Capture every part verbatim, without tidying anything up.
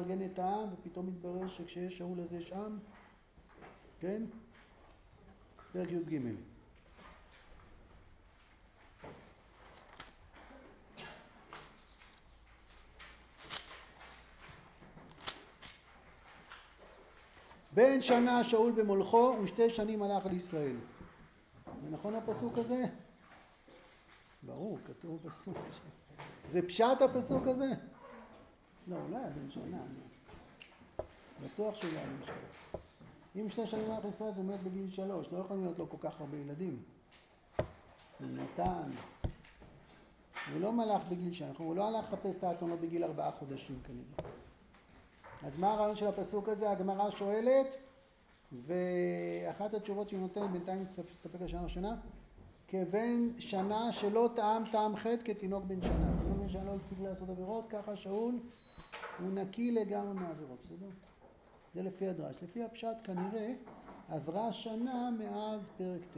מארגן את העם, ופתאום מתברר שכשיש שאול הזה שם, כן? פרק י' ג'. בן שנה שאול במולכו ושתי שנים הלך על ישראל. זה נכון הפסוק הזה? ברור, כתוב פסוק. זה פשט הפסוק הזה? לא, אולי בן שנה. בטוח שהוא לא בן שנה. אם שתי שנים הלך לישראל זה מת בגיל שלוש, לא יכולים להיות לו כל כך הרבה ילדים. הוא נתן. הוא לא מלך בגיל שנה, הוא לא הלך לחפש את האתונות בגיל ארבעה חודשים כנראה. אז מה הרעיון של הפסוק הזה? הגמרא שואלת, ואחת התשובות שהיא נותנת בינתיים תסתפק לשנה ראשונה, כבן שנה שלא טעם טעם חטא כתינוק בן שנה. תינוק בן שנה לא הספיק לעשות עבירות, ככה שאול הוא נקי לגמרי מהעבירות, בסדר? זה לפי הדרש. לפי הפשט כנראה עברה שנה מאז פרק ט'.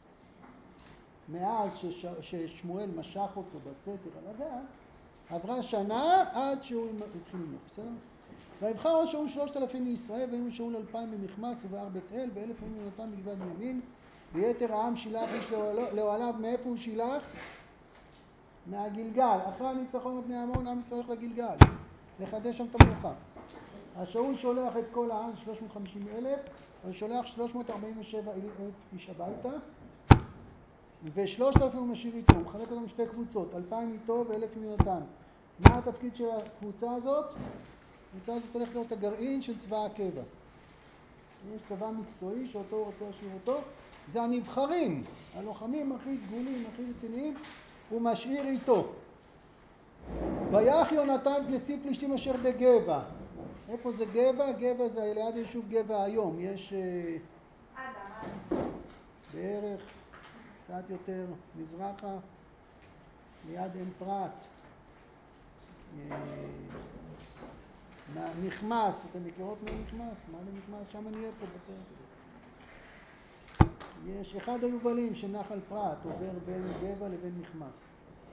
מאז שש... ששמואל משך אותו בסתר על הגל, עברה שנה עד שהוא התחיל למלוך, בסדר? ויבחר שאול שלושת אלפים מישראל, והיו שאול אלפיים במכמס ובהר בית אל, ואלף היו יונתן בגבעת בנימין, ויתר העם שילח איש לאוהליו. מאיפה הוא שילח? מהגלגל. אחרי הניצחון בבני עמון, עם ישראל הולך לגלגל, לחדש שם את המלוכה. אז שאול שולח את כל העם, שלוש מאות וחמישים אלף, הוא שולח שלוש מאות ארבעים ושבע אלף איש הביתה, ושלושת אלפים הוא משאיר איתו, הוא מחלק אותם שתי קבוצות, אלפיים איתו ואלף עם יונתן. מה התפקיד של הקבוצה הזאת? הקבוצה הזאת הולכת להיות הגרעין של צבא הקבע. יש צבא מקצועי שאותו הוא רוצה להשאיר אותו, זה הנבחרים, הלוחמים הכי דגולים, הכי רציניים, הוא משאיר איתו. ויח יונתן נציב פלישתים אשר בגבע. איפה זה גבע? גבע זה ליד היישוב גבע היום. יש בערך קצת יותר מזרחה, ליד עין פרת. מכמס, אתם מכירות מה מכמס? מה זה מכמס? שם אני אהיה פה בפרק הזה. יש אחד היובלים של נחל פרת, עובר בין גבע לבין מכמס.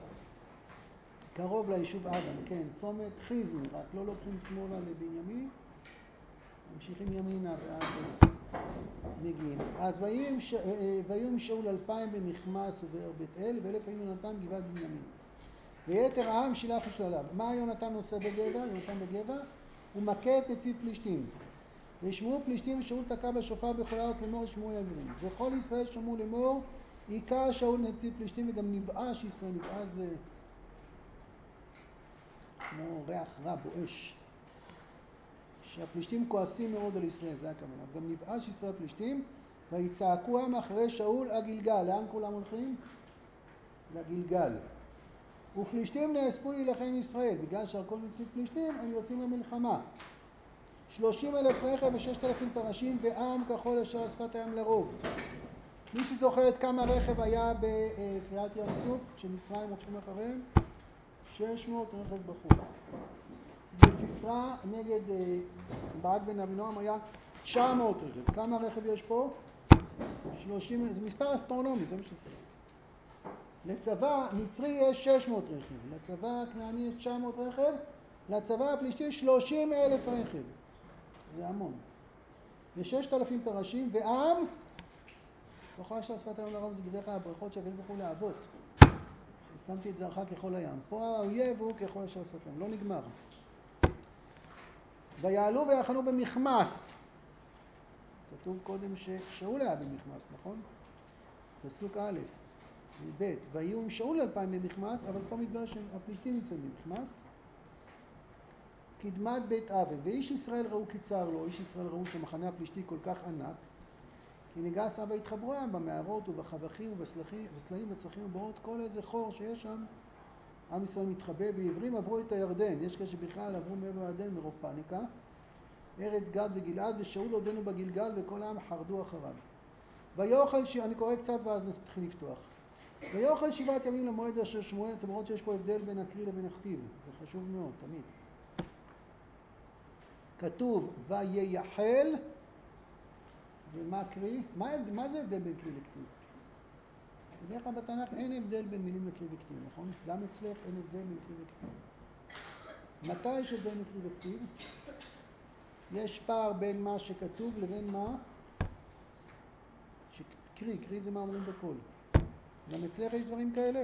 קרוב ליישוב אדם, כן, צומת חיזן, רק לא לוקחים שמאלה לבנימין, ממשיכים ימינה ואז מגיעים. אז ויום שאול אלפיים במכמס ובהר בית אל, ואלף היו יונתן בגבעת בנימין. ויתר העם שילח איש לאוהליו. מה יונתן עושה בגבע? יונתן בגבע הוא מכה את נציב פלישתים. וישמעו פלישתים ושאול תקע בשופר בכל הארץ לאמור ישמעו העברים. וכל ישראל שמעו לאמור היכה שאול נציב פלישתים, וגם נבאש ישראל. נבאש זה כמו ריח רע בואש, שהפלישתים כועסים מאוד על ישראל, זה הכוונה. גם נבאש ישראל פלישתים, ויצעקו העם אחרי שאול הגלגל. לאן כולם הולכים? לגלגל. ופלישתים נאספו להילחם ישראל, בגלל שעל כל נציב פלישתים הם יוצאים למלחמה. שלושים אלף רכב וששת אלפים פרשים, ועם כחול אשר שפת הים לרוב. מי שזוכרת כמה רכב היה בקריאת ים סוף כשמצרים הולכים אחריהם? שש מאות רכב בחור. בסיסרא נגד ברק בן אבינועם היה תשע מאות רכב. כמה רכב יש פה? שלושים, זה מספר אסטרונומי, זה מה שעושה. לצבא מצרי יש שש מאות רכב, לצבא הכנעני יש תשע מאות רכב, לצבא הפלישתי שלושים אלף רכב. זה המון. ו-ששת אלפים פרשים, ועם, ככל ששפת הים לרוב זה בדרך כלל הברכות שהקדוש ברוך הוא לאבות. שמתי את זרעך ככל הים. פה האויב הוא ככל ששפת הים, לא נגמר. ויעלו ויחנו במכמס. כתוב קודם ששאול היה במכמס, נכון? פסוק א' וב'. ויהיו עם שאול אלפיים במכמס, אבל פה מתברר שהפלישתים נמצאים במכמס. קדמת בית אבל. ואיש ישראל ראו קיצר לו, איש ישראל ראו שמחנה הפלישתי כל כך ענק, כי ניגס אבא התחברו הם במערות ובחבכים ובסלעים וצרכים ובורות, כל איזה חור שיש שם, עם ישראל מתחבא, ועברים עברו את הירדן. יש כאלה שבכלל עברו מעבר הירדן מרוב פאניקה. ארץ גד וגלעד, ושאול עודנו בגלגל וכל העם חרדו אחריו. ויאכל, ש... אני קורא קצת ואז נתחיל לפתוח. ויאכל שבעת ימים למועד אשר שמואל. אתם רואים שיש פה הבדל בין הקריא לבין הכתיב, זה חשוב מאוד תמיד. כתוב וייחל, ומה קריא? מה, מה זה הבדל בין קריא לכתיב? בדרך כלל בתנ"ך אין הבדל בין מילים לקריא וכתיב, נכון? גם אצלך אין הבדל בין קריא וכתיב. מתי יש הבדל בין קריא וכתיב? יש פער בין מה שכתוב לבין מה שקרי, קרי זה מה אומרים בקול. גם אצלך יש דברים כאלה?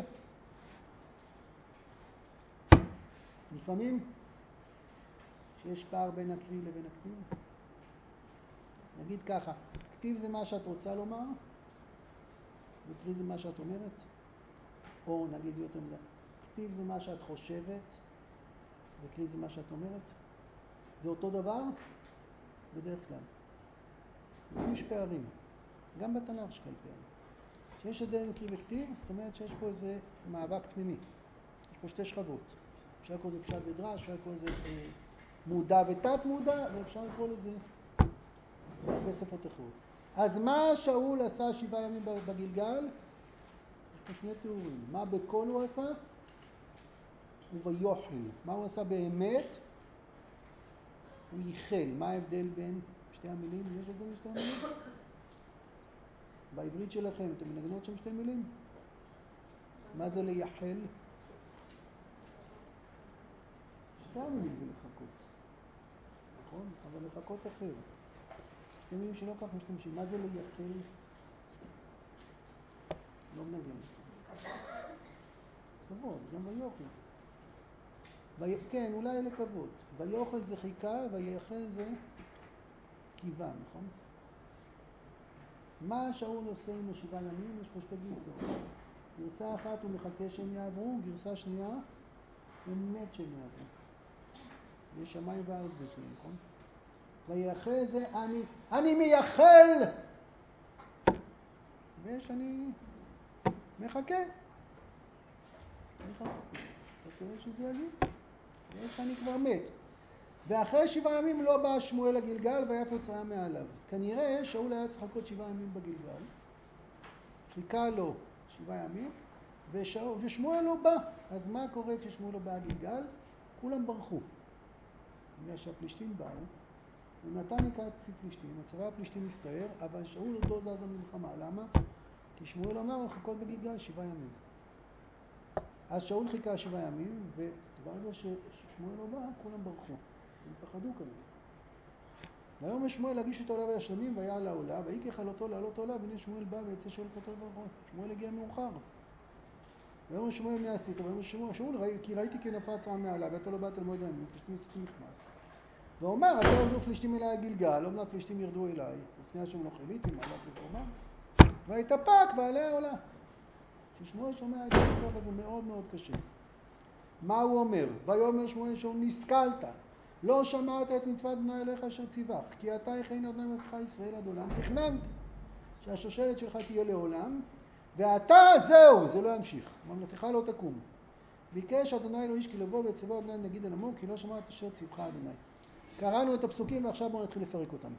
לפעמים שיש פער בין הקרי לבין הכתיב. נגיד ככה, כתיב זה מה שאת רוצה לומר, וקרי זה מה שאת אומרת. או נגיד יותר מדי, כתיב זה מה שאת חושבת, וקרי זה מה שאת אומרת. זה אותו דבר? בדרך כלל. יש פערים. גם בתנ"ך יש כאלה פערים. כשיש הבדל בין קרי וכתיב, זאת אומרת שיש פה איזה מאבק פנימי. יש פה שתי שכבות. אפשר לקרוא לזה פשט ודרש, אפשר לקרוא לזה אה, מודע ותת מודע, ואפשר לקרוא לזה בהרבה שפות אחרות. אז מה שאול עשה שבעה ימים בגלגל? יש פה שני תיאורים. מה בקול הוא עשה? וביוחל. מה הוא עשה באמת? הוא ייחל. מה ההבדל בין שתי המילים? יש הבדל בין שתי המילים? בעברית שלכם, אתם מנגנות שם שתי מילים? מה זה לייחל? שתי המילים זה לחכות. נכון? אבל לחכות אחר. שתי מילים שלא כך משתמשים. מה זה לייחל? לא מנגן. כבוד, גם ויוחל. וי... כן, אולי לכבוד. ויוחל זה חיכה, וייחל זה קיווה, נכון? מה שאול עושה עם השבעה ימים? יש פה שתי גרסאות. גרסה אחת הוא מחכה שהם יעברו, גרסה שנייה הוא מת שהם יעברו. יש שמיים וארץ בפנים, נכון? וייחל זה אני, אני מייחל! ויש אני מחכה. מחכה. מחכה שזה יגיד. ויש אני כבר מת. ואחרי שבעה ימים לא בא שמואל לגלגל ויפה יצאה מעליו. כנראה שאול היה צריך לחכות שבעה ימים בגלגל. חיכה לו שבעה ימים, ושאול, ושמואל לא בא. אז מה קורה כששמואל לא בא לגלגל? כולם ברחו. בגלל שהפלישתים באו, ונתן היכה את צי פלישתים, הצבא הפלישתים מסתער, אבל שאול עוד לא זז במלחמה. למה? כי שמואל אמר לחכות בגלגל שבעה ימים. אז שאול חיכה שבעה ימים, וברגע ששמואל לא בא, כולם ברחו. הם פחדו כנראה. והיום שמואל להגיש את העולה והשלמים, ויעל לעולה, ויקח על אותו לעלות העולה, והנה שמואל בא ויצא שאול לקראתו לברכו. שמואל הגיע מאוחר. ויאמר שמואל מה עשית? ויאמר שמואל, שאול, כי ראיתי כי נפץ עם מעלה, ואתה לא באת למועד הימים, פלישתים משחקים נכנס. ואומר, אתה ירדו פלישתים אליי הגלגל, לא מנת פלישתים ירדו אליי, לפני השם לא חיליתי, מעלה פלחומה, והתאפק בעלי העולה. כששמואל שומע את הדבר הזה מאוד מאוד קשה. מה הוא אומר? ויאמר שמואל שאול, נסכלת, לא שמעת את מצוות אדוני אלוהיך אשר ציווך, כי אתה יכהן אדוני מלכך ישראל עד עולם, תכננת שהשושלת שלך תהיה לעולם, ואתה זהו, זה לא ימשיך, ממלכתך לא תקום. ביקש אדוני אלוהיש כי לבוא ויצבו אדוני נגיד אל עמו, כי לא שמעת אשר ציווך אדוני. קראנו את הפסוקים ועכשיו בואו נתחיל לפרק אותם.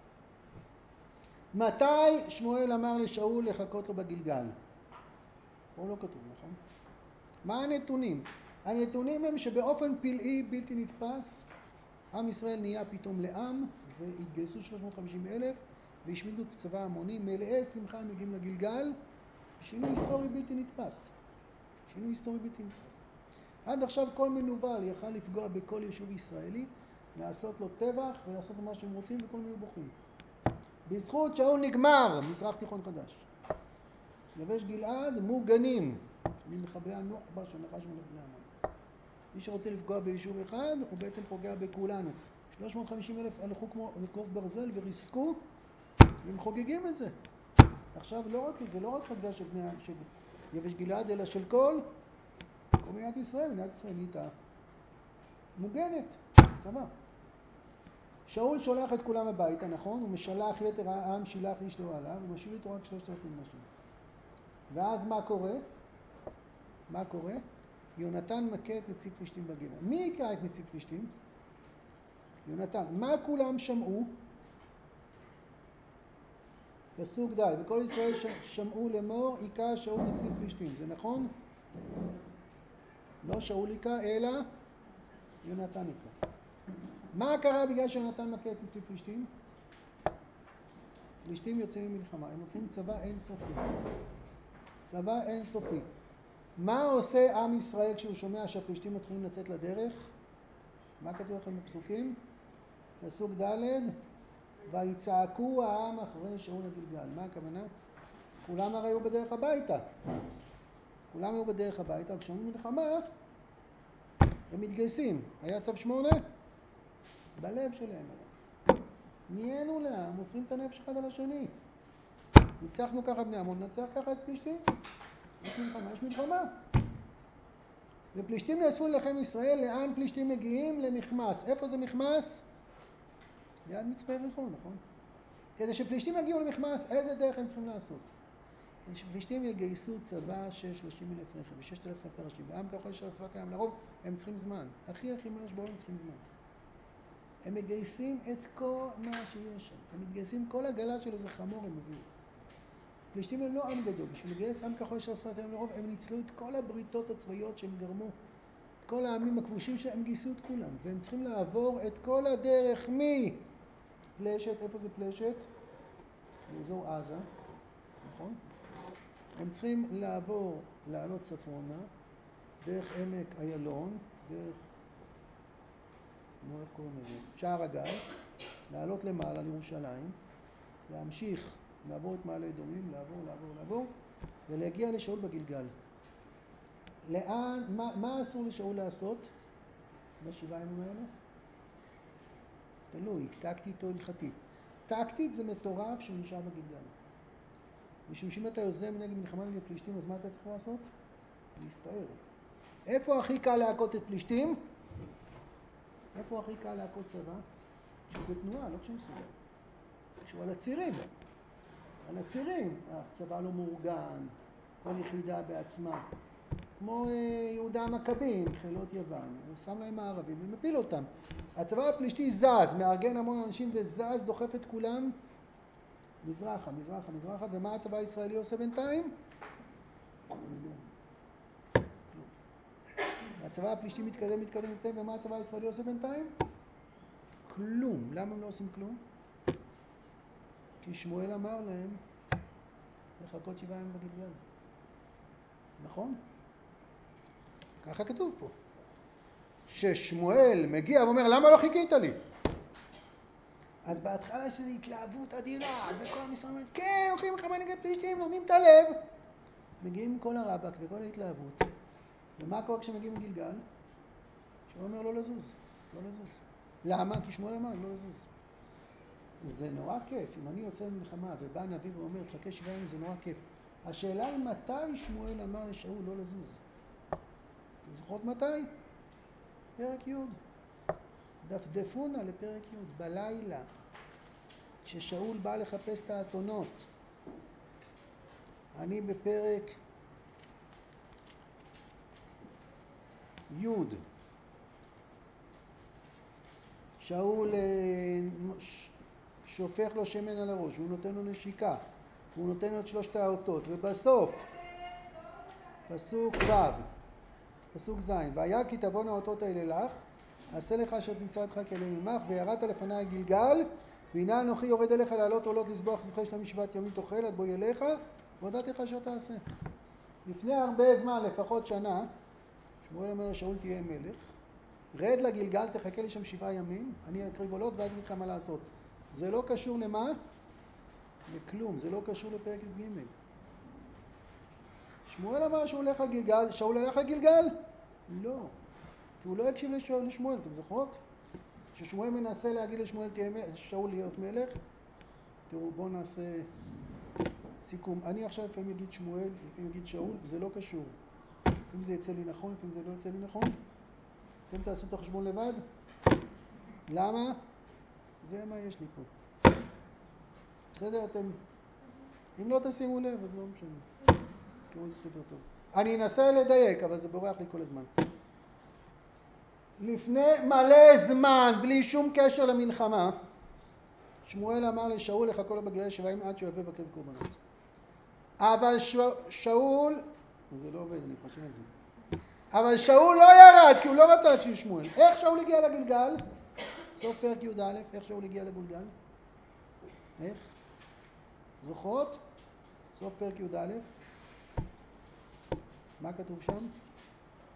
מתי שמואל אמר לשאול לחכות לו בגלגל? פה לא כתוב, נכון? מה הנתונים? הנתונים הם שבאופן פלאי בלתי נתפס, עם ישראל נהיה פתאום לעם, והתגייסו שלוש מאות וחמישים אלף, והשמידו את צבא המוני, מלאי שמחה הם מגיעים לגלגל, שינוי היסטורי בלתי נתפס. שינוי היסטורי בלתי נתפס. עד עכשיו כל מנוול יכל לפגוע בכל יישוב ישראלי, לעשות לו טבח ולעשות לו מה שהם רוצים וכל מיני בוכים. בזכות שאול נגמר, מזרח תיכון חדש. יבש גלעד מוגנים, ממחבלי הנוח'בה של נחש מלך בני עמון. מי שרוצה לפגוע ביישוב אחד, הוא בעצם פוגע בכולנו. שלוש מאות וחמישים אלף הלכו כמו לקוף ברזל וריסקו, והם חוגגים את זה. עכשיו לא רק זה, לא רק חגה של בני של יבש גלעד, אלא של כל, כל מדינת ישראל, מדינת ישראל נהייתה מוגנת, צבא. שאול שולח את כולם הביתה, נכון? הוא משלח יתר העם, שילח איש לא עליו, הוא משאיר איתו רק שלושת אלפים נשים. ואז מה קורה? מה קורה? יונתן מכה את נציב פלישתים בגבע. מי יקרא את נציב פלישתים? יונתן. מה כולם שמעו? פסוק ד' וכל ישראל שמעו לאמור, היכה שאול נציב פלישתים. זה נכון? לא שאול היכה, אלא יונתן היכה. מה קרה בגלל שיונתן מכה את נציב פלישתים? פלישתים יוצאים ממלחמה. הם לוקחים צבא אינסופי. צבא אינסופי. מה עושה עם ישראל כשהוא שומע שהפלישתים מתחילים לצאת לדרך? מה כתוב לכם בפסוקים? פסוק ד' ויצעקו העם אחרי שאול הגלגל. מה הכוונה? כולם הרי היו בדרך הביתה. כולם היו בדרך הביתה, וכשאומרים מלחמה, הם מתגייסים. היה צו שמונה? בלב שלהם היה. נהיינו לה, מוסרים את הנפש אחד על השני. ניצחנו ככה בני עמון, נצח ככה את פלישתים. יש מלחמה, יש מלחמה. ופלישתים נאספו לכם ישראל, לאן פלישתים מגיעים? למחמס. איפה זה מחמס? ליד מצפה יריחו, נכון? כדי שפלישתים יגיעו למחמס, איזה דרך הם צריכים לעשות? כדי שפלישתים יגייסו צבא של שלושים אלף רכב ו-ששת אלפים פרשים, ועם ככל ששפת הים לרוב, הם צריכים זמן. הכי הכי ממש בעולם הם צריכים זמן. הם מגייסים את כל מה שיש שם. הם מתגייסים כל הגלה של איזה חמור הם מביאים. פלישתים הם לא עם גדול. בשביל לגייס עם ככל ששפת הים לרוב, הם ניצלו את כל הבריתות הצבאיות שהם גרמו. את כל העמים הכבושים שהם גייסו את כולם. והם צריכים לעבור את כל הדרך מ... פלשת, איפה זה פלשת? באזור עזה, נכון? הם צריכים לעבור, לעלות צפונה, דרך עמק איילון, דרך, לא איך קוראים לזה, שער הגיא, לעלות למעלה לירושלים, להמשיך, לעבור את מעלה אדומים, לעבור, לעבור, לעבור, ולהגיע לשאול בגלגל. לאן, מה, מה אסור לשאול לעשות בשבעה ימים האלה? תלוי, טקטית או הלכתית. טקטית זה מטורף שהוא נשאר בגלגל. משום שאם אתה יוזם נגד מלחמה נגד פלישתים, אז מה אתה צריך לעשות? להסתער. איפה הכי קל להכות את פלישתים? איפה הכי קל להכות צבא? שהוא בתנועה, לא כשהוא מסוגל. כשהוא על הצירים. על הצירים. הצבא לא מאורגן, כל יחידה בעצמה. כמו יהודה המכבים, חילות יוון. הוא שם להם הערבים ומפיל אותם. הצבא הפלישתי זז, מארגן המון אנשים וזז, דוחף את כולם מזרחה, מזרחה, מזרחה. ומה הצבא הישראלי עושה בינתיים? כלום. כלום. הצבא הפלישתי מתקדם, מתקדם, מתקדם, ומה הצבא הישראלי עושה בינתיים? כלום. למה הם לא עושים כלום? כי שמואל אמר להם לחכות שבעה ימים בגלגל. נכון? ככה כתוב פה. ששמואל מגיע ואומר, למה לא חיכית לי? אז בהתחלה יש איזו התלהבות אדירה, וכל המשרד אומר, כן, הולכים מלחמה נגד פלישתים, נותנים את הלב. מגיעים כל הרבק וכל ההתלהבות. ומה קורה כשמגיעים לגלגל? שמואל אומר לא לזוז, לא לזוז. למה? כי שמואל אמר לא לזוז. זה נורא כיף. אם אני יוצא למלחמה ובא נביא ואומר, תחכה שבעה ימים, זה נורא כיף. השאלה היא מתי שמואל אמר לשאול לא לזוז. אתם זוכרות מתי? פרק י'. דפדפונה לפרק י'. בלילה, כששאול בא לחפש את האתונות. אני בפרק י'. שאול שופך לו שמן על הראש, הוא נותן לו נשיקה, הוא נותן לו את שלושת האותות, ובסוף, פסוק ו', פסוק ז', והיה כי תבואנה האותות האלה לך, עשה לך אשר תמצא אותך כאלוהים עמך, וירדת לפני גלגל, והנה אנוכי יורד אליך לעלות עולות לזבוח זבחי שלמים שבעת ימים תאכל עד בואי אליך, והודעתי לך אשר תעשה. לפני הרבה זמן, לפחות שנה, שמואל אומר לשאול תהיה מלך, רד לגלגל, תחכה לי שם שבעה ימים, אני אקריב עולות ואז אגיד לך מה לעשות. זה לא קשור למה? לכלום, זה לא קשור לפרק י"ג. שמואל אמר שהוא הולך לגלגל, שאול הולך לגלגל? לא. כי הוא לא הקשיב לשמואל, אתם זוכרות? ששמואל מנסה להגיד לשמואל, שאול להיות מלך. תראו, בואו נעשה סיכום. אני עכשיו לפעמים אגיד שמואל, לפעמים אגיד שאול, זה לא קשור. לפעמים זה יצא לי נכון, לפעמים זה לא יצא לי נכון. אתם תעשו את החשבון לבד? למה? זה מה יש לי פה. בסדר, אתם... אם לא תשימו לב, אז לא משנה. תראו איזה ספר טוב. אני אנסה לדייק, אבל זה בורח לי כל הזמן. לפני מלא זמן, בלי שום קשר למלחמה, שמואל אמר לשאול לחכות לו בגלל שבעה ימים עד שהוא יבוא בקרב קורבנות. אבל שאול... זה לא עובד, אני חושב על זה. אבל שאול לא ירד, כי הוא לא רצה להקשיב שמואל. איך שאול הגיע לגלגל? סוף פרק י"א, איך שאול הגיע לגלגל? איך? זוכרות? סוף פרק י"א. מה כתוב שם?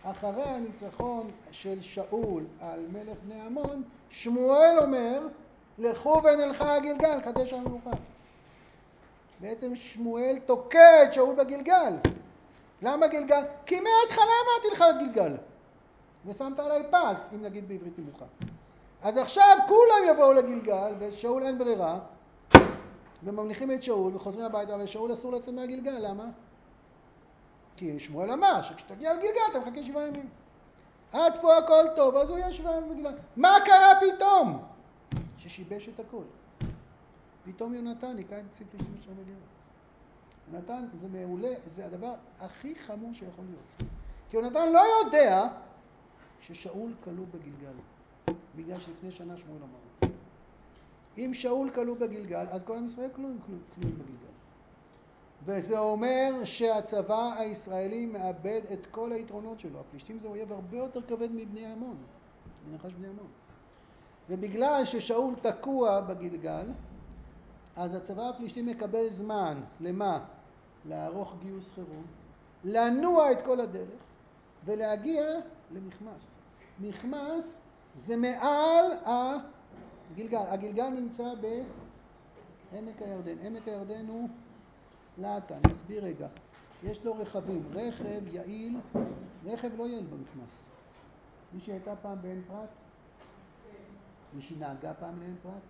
אחרי הניצחון של שאול על מלך בני עמון, שמואל אומר, לכו ונלכה הגלגל, חדש המלוכה. בעצם שמואל תוקע את שאול בגלגל. למה גלגל? כי מההתחלה אמרתי לך גלגל. ושמת עליי פס, אם נגיד בעברית נמוכה. אז עכשיו כולם יבואו לגלגל, ושאול אין ברירה, וממליכים את שאול וחוזרים הביתה, ושאול אסור לצאת מהגלגל, למה? כי שמואל אמר שכשתגיע לגלגל אתה מחכה שבעה ימים. עד פה הכל טוב, אז הוא יהיה שבעה ימים בגלגל. מה קרה פתאום? ששיבש את הכל. פתאום יונתן יקע את ציפי שמשם בגלל. יונתן זה מעולה, זה הדבר הכי חמור שיכול להיות. כי יונתן לא יודע ששאול כלוא בגלגל. בגלל שלפני שנה שמואל אמר. אם שאול כלוא בגלגל, אז כל עם ישראל כלואים בגלגל. וזה אומר שהצבא הישראלי מאבד את כל היתרונות שלו. הפלישתים זה אויב הרבה יותר כבד מבני עמון, מנחש בני עמון. ובגלל ששאול תקוע בגלגל, אז הצבא הפלישתי מקבל זמן. למה? לערוך גיוס חירום, לנוע את כל הדרך ולהגיע למחמס. מחמס זה מעל הגלגל. הגלגל נמצא בעמק הירדן. עמק הירדן הוא לאטה. אני אסביר רגע. יש לו רכבים. רכב יעיל, רכב לא יעיל במחמס. מי שהייתה פעם בעין פרת? מי שנהגה פעם לעין פרת?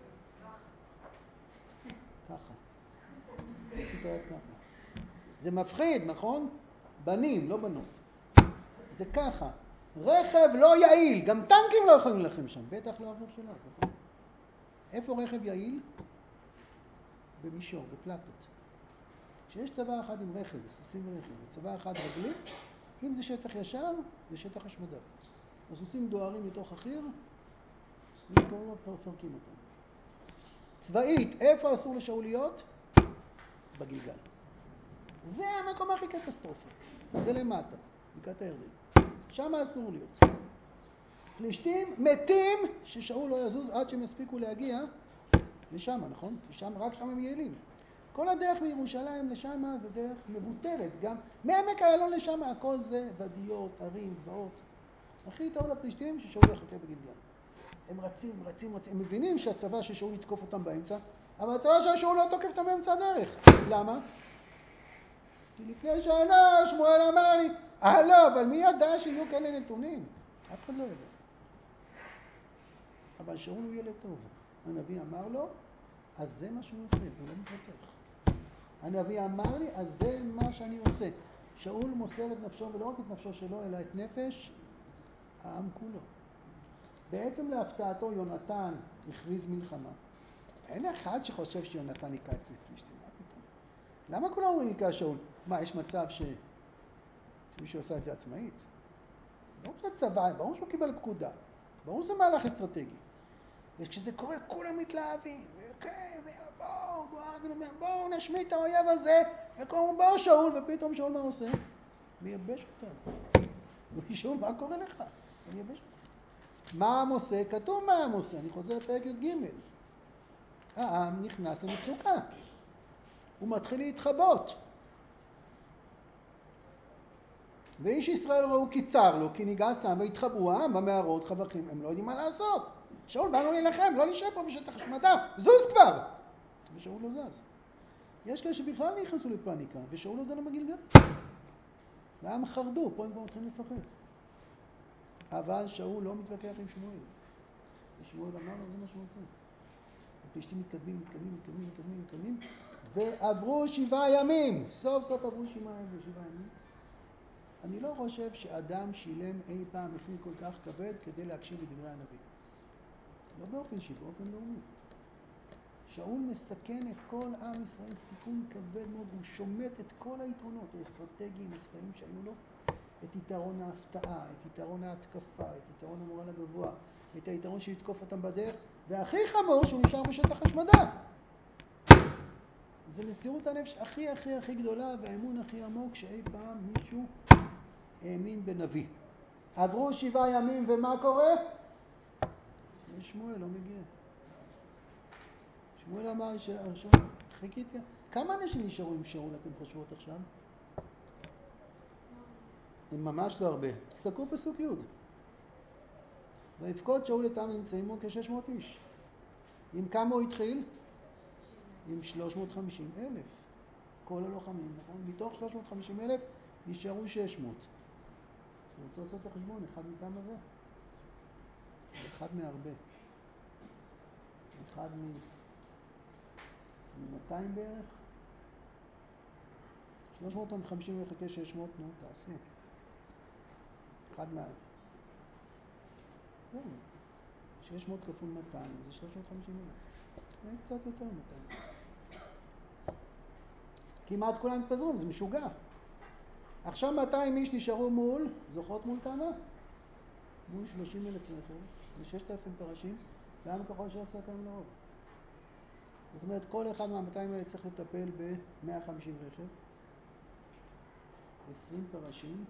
ככה. עשית יד ככה. זה מפחיד, נכון? בנים, לא בנות. זה ככה. רכב לא יעיל, גם טנקים לא יכולים לכם שם, בטח לא הרכב שלך, נכון? איפה רכב יעיל? במישור, בפלטות. כשיש צבא אחד עם רכב, סוסים ורכב, וצבא אחד רגלי, אם זה שטח ישר, זה שטח השמדה. הסוסים דוהרים לתוך החיר, וקוראים ופרקים אותם. צבאית, איפה אסור לשאול להיות? בגלגל. זה המקום הכי קטסטרופה. זה למטה, בקעת הירדן. שם אסור להיות. פלישתים מתים ששאול לא יזוז עד שהם יספיקו להגיע לשם, נכון? כי שם, רק שם הם יעילים. כל הדרך מירושלים לשם זה דרך מבוטרת. גם מעמק איילון לשם הכל זה ודיות, ערים, גבעות. הכי טוב לפלישתים ששאול יחכה בגלגל. הם רצים, רצים, רצים. הם מבינים שהצבא של שאול יתקוף אותם באמצע, אבל הצבא של שאול לא תוקף אותם באמצע הדרך. למה? כי לפני שנה שמואל אמר לי, אה לא, אבל מי ידע שיהיו כאלה נתונים? אף אחד לא ידע. אבל שאול הוא ילד טוב. הנביא אמר לו, אז זה מה שהוא עושה, הוא לא מתפתח. הנביא אמר לי, אז זה מה שאני עושה. שאול מוסר את נפשו, ולא רק את נפשו שלו, אלא את נפש העם כולו. בעצם להפתעתו יונתן הכריז מלחמה. אין אחד שחושב שיונתן יקע את פלישתים. מה פתאום? למה כולם אומרים יקע שאול? מה, יש מצב ש... שמישהו עושה את זה עצמאית? ברור שהצבא, ברור שהוא קיבל פקודה. ברור שזה מהלך אסטרטגי. וכשזה קורה, כולם מתלהבים. אוקיי, בואו, בואו, בואו נשמיד את האויב הזה. וקוראים, בואו שאול, ופתאום שאול מה עושה? מייבש אותם. ושאול, מה קורה לך? הוא מייבש אותם. מה העם עושה? כתוב מה העם עושה. אני חוזר לפרק י"ג. העם נכנס למצוקה. הוא מתחיל להתחבות. ואיש ישראל ראו כי צר לו, כי ניגס העם והתחבאו העם במערות חבכים. הם לא יודעים מה לעשות. שאול, באנו להילחם, לא להישאר פה בשטח השמדה, זוז כבר! ושאול לא זז. יש כאלה שבכלל נכנסו לפאניקה, ושאול לא דנה בגלגל. והעם חרדו, פה הם כבר מתחילים לפחד. אבל שאול לא מתווכח עם שמואל. ושמואל אמר לו, זה מה שהוא עושה. הפלישתים מתקדמים, מתקדמים, מתקדמים, מתקדמים, מתקדמים, ועברו שבעה ימים. סוף סוף עברו שבעה ימים. אני לא חושב שאדם שילם אי פעם מחיר כל כך כבד כדי להקשיב לדברי הנביא. לא באופן אישי, באופן לאומי. שאול מסכן את כל עם ישראל סיכון כבד מאוד, הוא שומט את כל היתרונות האסטרטגיים הצבאיים שהיו לו, את יתרון ההפתעה, את יתרון ההתקפה, את יתרון המורל הגבוה, את היתרון שיתקוף אותם בדרך, והכי חמור שהוא נשאר בשטח השמדה. זה מסירות הנפש הכי הכי הכי גדולה והאמון הכי עמוק שאי פעם מישהו האמין בנביא. עברו שבעה ימים ומה קורה? ושמואל לא מגיע. שמואל אמר, חיכיתי. כמה אנשים נשארו עם שאול אתם חושבות עכשיו? הם ממש לא הרבה. תסתכלו פסוק י'. ויפקוד שאול את העם ונמצאים בו כ-שש מאות איש. עם כמה הוא התחיל? עם שלוש מאות וחמישים אלף. כל הלוחמים, נכון? מתוך שלוש מאות וחמישים אלף נשארו שש מאות. אתה רוצה לעשות את החשבון? אחד מכמה זה? אחד מהרבה. אחד מ-מאתיים בערך. שלוש מאות וחמישים חלקי שש מאות, נו, תעשו. אחד מהרבה. כן. שש מאות כפול מאתיים, זה שלוש מאות וחמישים אלף. זה קצת יותר מאתיים. כמעט כולם התפזרו, זה משוגע. עכשיו מאתיים איש נשארו מול, זוכרות מול כמה? מול שלושים אלף רכב, ו-ששת אלפים פרשים, ועם ככל שעשייתם לרוב. זאת אומרת, כל אחד מה-מאתיים האלה צריך לטפל ב-מאה וחמישים רכב, עשרים פרשים,